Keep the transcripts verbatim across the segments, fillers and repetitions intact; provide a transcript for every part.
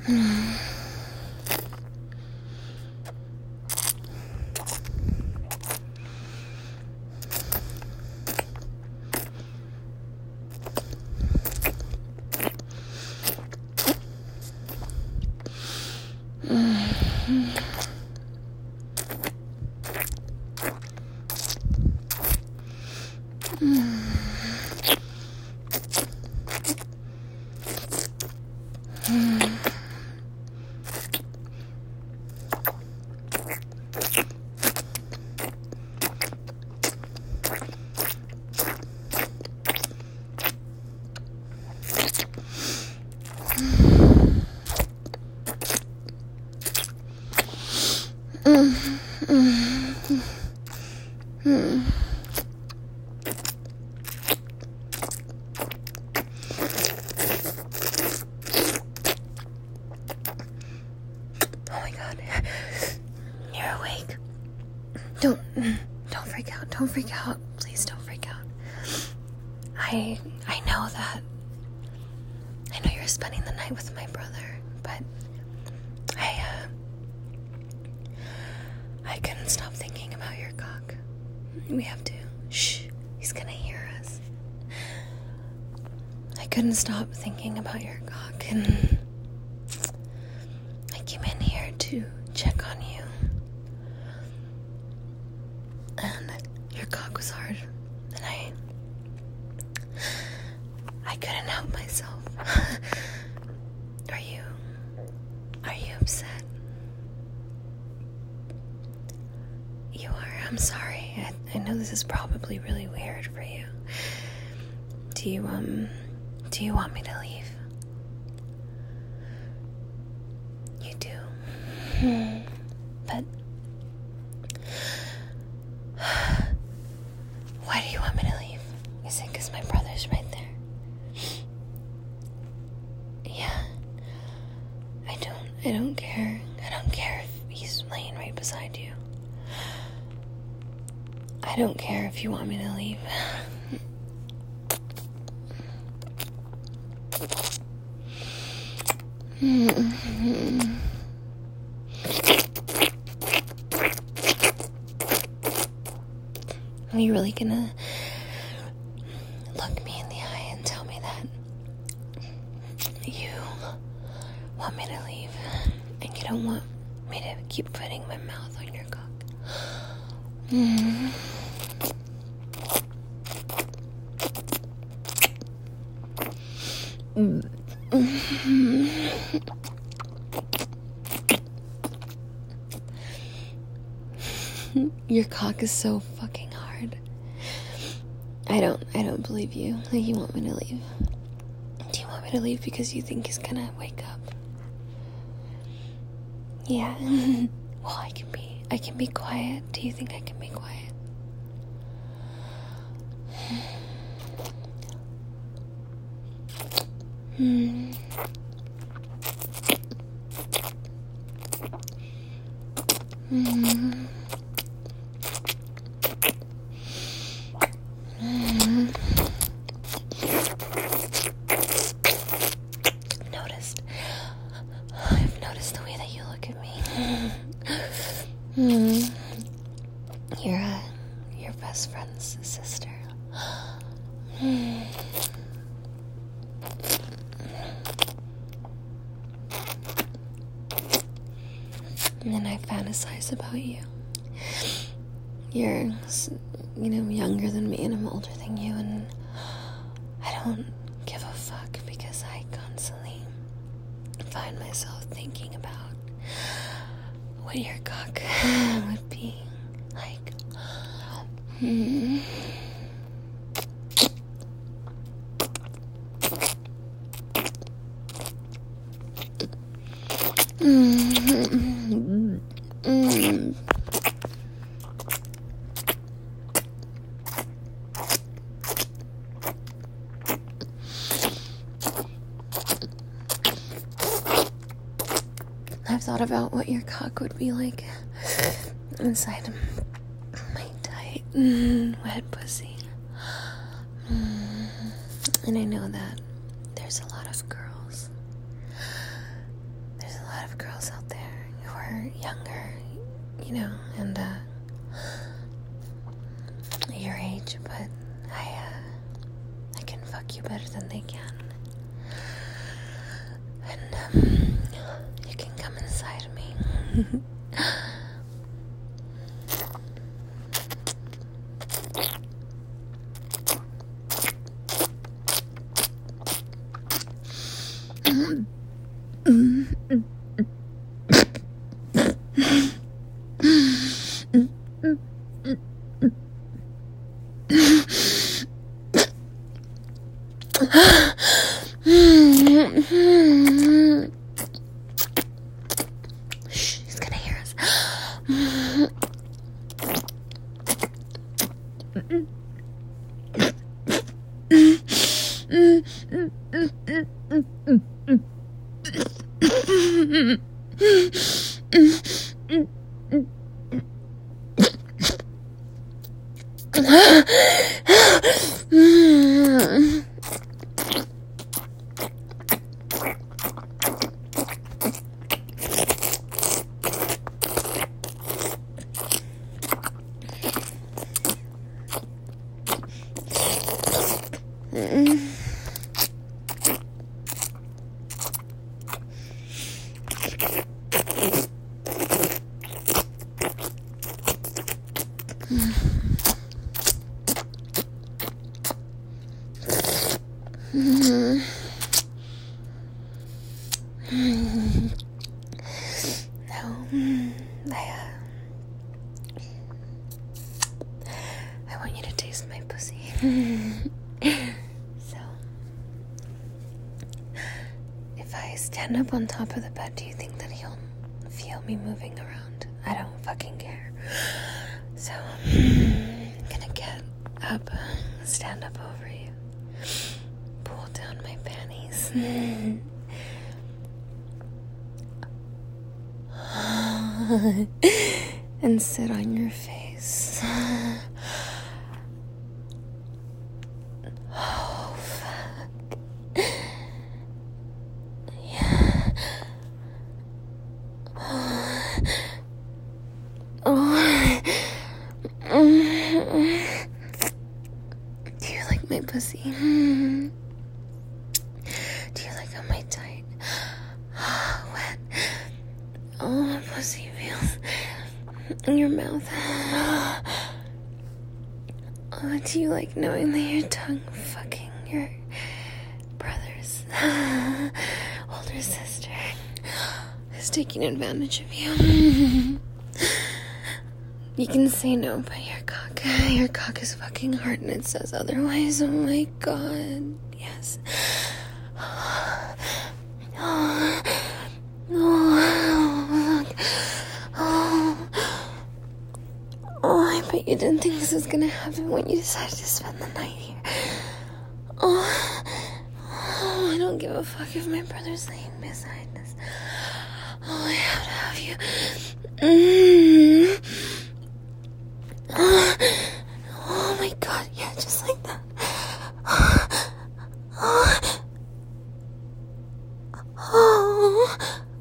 Don't, don't freak out. Don't freak out. Please don't freak out. I, I know that. I know you're spending the night with my brother, but I, uh, I couldn't stop thinking about your cock. We have to. Shh. He's gonna hear us. I couldn't stop thinking about your cock, and I came in here to check on you. And your cock was hard, and I, I couldn't help myself. Are you, are you upset? You are. I'm sorry. I, I know this is probably really weird for you. Do you, um, do you want me to leave? You do. Hmm. But why do you want me to leave? Is it because my brother's right there? Yeah. I don't, I don't care. I don't care if he's laying right beside you. I don't care if you want me to leave. Are you really gonna look me in the eye and tell me that you want me to leave and you don't want me to keep putting my mouth on your cock? Mm. Your cock is so fucking hard. I don't, I don't believe you. Like, you want me to leave. Do you want me to leave because you think he's gonna wake up? Yeah. Well, I can be, I can be quiet. Do you think I can be quiet? Hmm. Hmm. Noticed. I've noticed the way that you look at me. Mm. You're uh, your best friend's sister. Mm. And then I fantasize about you. You're, you know, younger than me and I'm older than you, and I don't give a fuck because I constantly find myself thinking about what your cock would be like. Hmm. Mm-hmm. Mm. I've thought about what your cock would be like inside my tight, mm, wet pussy. Mm. And I know that there's a lot of girls. girls out there who are younger, you know, and uh, your age, but I, uh, I can fuck you better than they can. And, um, you can come inside me. Shh, he's gonna hear us. No, I, uh, I want you to taste my pussy. So, if I stand up on top of the bed, do you think that he'll feel me moving around? I don't fucking care. So, I'm gonna get up, stand up over you, pull down my panties. And sit on your face. Oh, fuck. Yeah. Oh. Do you like my pussy? Do you like how my tight? Wet. Oh, my pussy feels in your mouth. Oh, do you like knowing that your tongue fucking your brother's older sister is taking advantage of you? You can say no, but your cock, your cock is fucking hard and it says otherwise. Oh my god, yes. Oh, oh, oh, oh, oh, I bet you didn't think this was gonna happen when you decided to spend the night here. Oh, oh, I don't give a fuck if my brother's laying beside us. Oh, I have to have you. Mm. Oh, oh my god, yeah, just like that. Oh, oh, oh,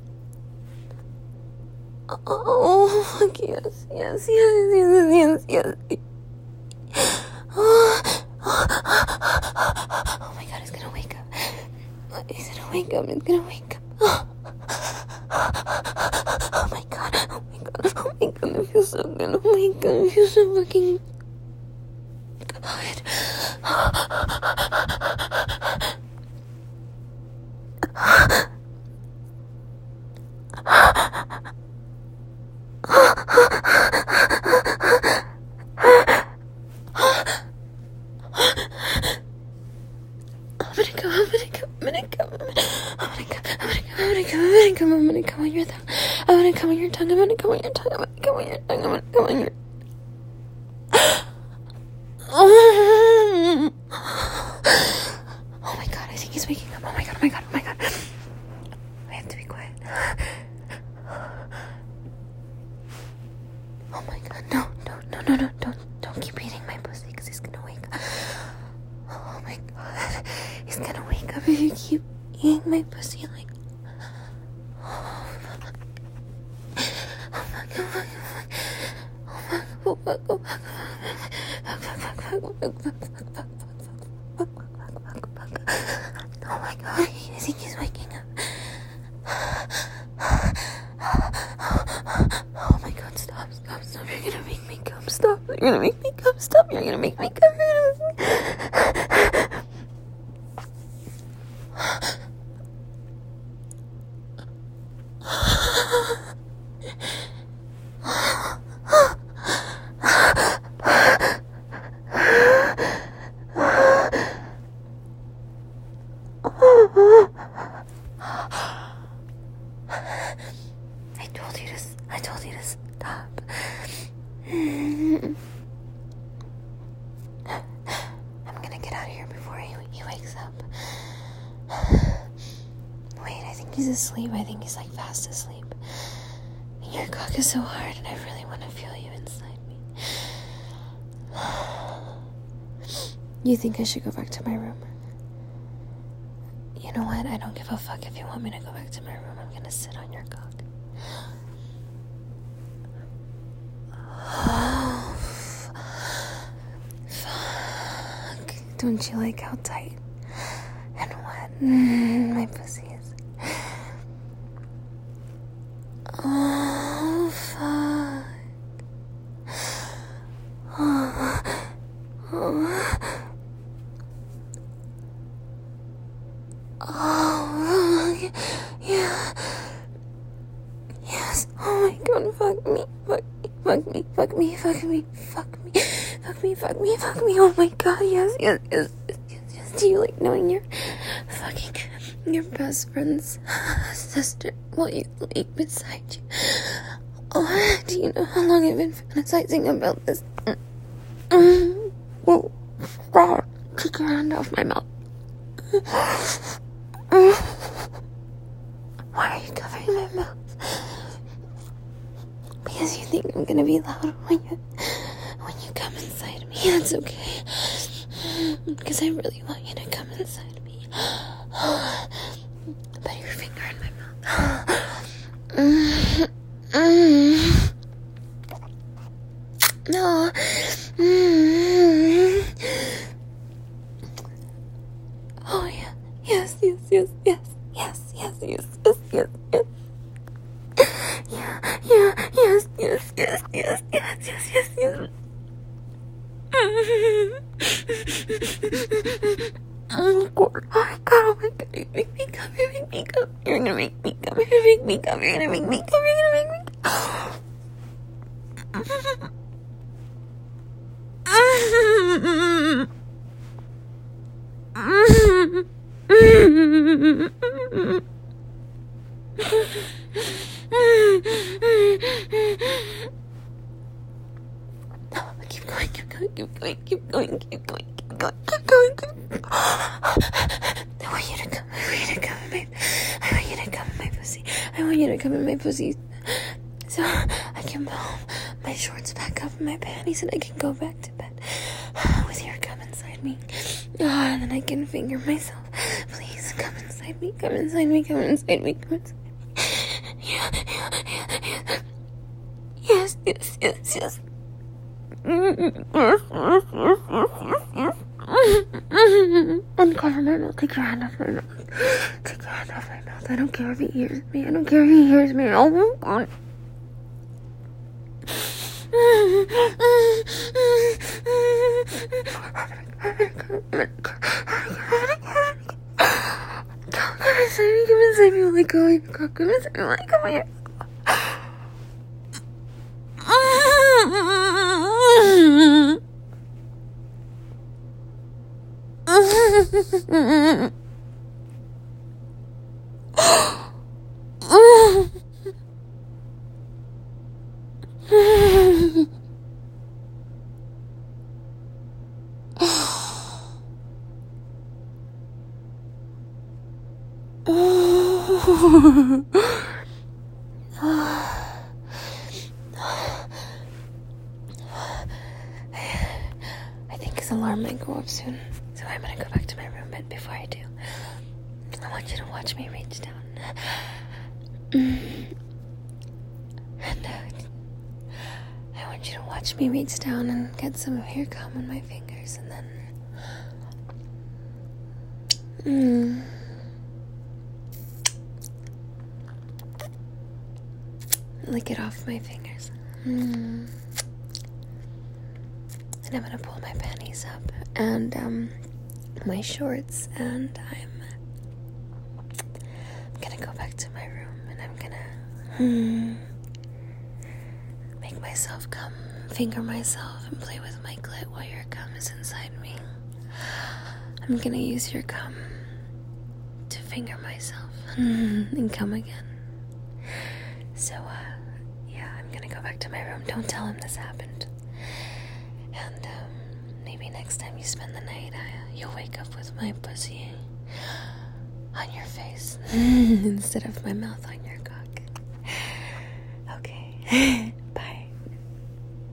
oh, fuck yes, yes, yes, yes, yes, yes. Oh, oh, oh my god, he's gonna wake up. He's gonna wake up, he's gonna wake up. Oh, oh my god, oh my god, oh my god, it feels so good. Oh my god, it feels so fucking good. I'm gonna come on your tongue. I'm gonna come on your tongue. I'm gonna come on your tongue. I'm gonna come on your tongue. I'm gonna come on your. Oh my god! I think he's waking up. Oh my god! Oh my god! Oh my god! I have to be quiet. Oh my god! No! Don't! No! No! No! Don't! Don't keep eating my pussy because he's gonna wake up. Oh my god! He's gonna wake up if you keep eating my pussy like. Oh, fuck. oh fuck, oh fuck, fuck, fuck, fuck, fuck, fuck, fuck, fuck, fuck, fuck, fuck, fuck, fuck. Oh my god, I think he's waking up. Oh my god, stop, stop, stop, you're gonna make me come, stop, you're gonna make me come, stop, you're gonna make me come, you're gonna make me I told you to, I told you to stop. I'm gonna get out of here before he, he wakes up. Wait, I think he's asleep. I think he's like fast asleep. Your cock is so hard and I really want to feel you inside me. You think I should go back to my room? You know what? I don't give a fuck if you want me to go back to my room. I'm gonna sit on your cock. Oh, fuck. Don't you like how tight and wet my pussy is? Oh, fuck. Oh, oh. Oh, yeah. Yes. Oh my god, fuck me. Fuck me. Fuck me. Fuck me. Fuck me. Fuck me. Fuck me. Fuck me. Fuck me. Oh my god, yes, yes, yes, yes, yes, yes. Do you like knowing your fucking your best friend's sister while you sleep beside you? Oh, do you know how long I've been fantasizing about this? Mm. Whoa. God. Take your hand off my mouth. Why are you covering my mouth? Because you think I'm gonna be loud when you when you come inside me. That's okay. Because I really want you to come inside me. Put your finger in my mouth. No. Oh yeah. Yes, yes, yes, yes, yes, yes, yes, yes, yes, yes. Yeah, yeah, yes, yes, yes, yes, yes, yes, yes, yes. Oh god, oh my god, oh my god, you make me come, you make me come, you're gonna make me come, you're gonna make me come, you're gonna make me come, you're gonna make me come. Keep going, keep going, keep going, keep going, keep going, keep going, keep going, keep going. I want you to come, I want you to come in my, I want you to come in my pussy. I want you to come in my pussy. So I can pull my shorts back up in my panties and I can go back to bed with your cum inside me. Oh, and then I can finger myself. Please come inside me, come inside me, come inside me, come inside me. Yeah, yeah, yeah, yeah. Yes, yes, yes, yes. Uncover my mouth. Take your hand off my mouth. Take your hand off my mouth. I don't care if he hears me. I don't care if he hears me. Oh my god. Come inside me. Come inside me. Let go of your cock. Come inside me. Let go of your I think his alarm might go off soon, so I'm gonna go back to my room. But before I do, I want you to watch me reach down. And uh, I want you to watch watch me reach down and get some of your cum on my fingers, and then mm, lick it off my fingers. Mm. And I'm gonna pull my panties up and um, my shorts, and I'm, I'm gonna go back to my room, and I'm gonna mm, make myself come, finger myself, and play with my clit while your cum is inside me. I'm gonna use your cum to finger myself and come again. So, uh, yeah, I'm gonna go back to my room. Don't tell him this happened. And, um, maybe next time you spend the night, uh, you'll wake up with my pussy on your face instead of my mouth on your cock. Okay.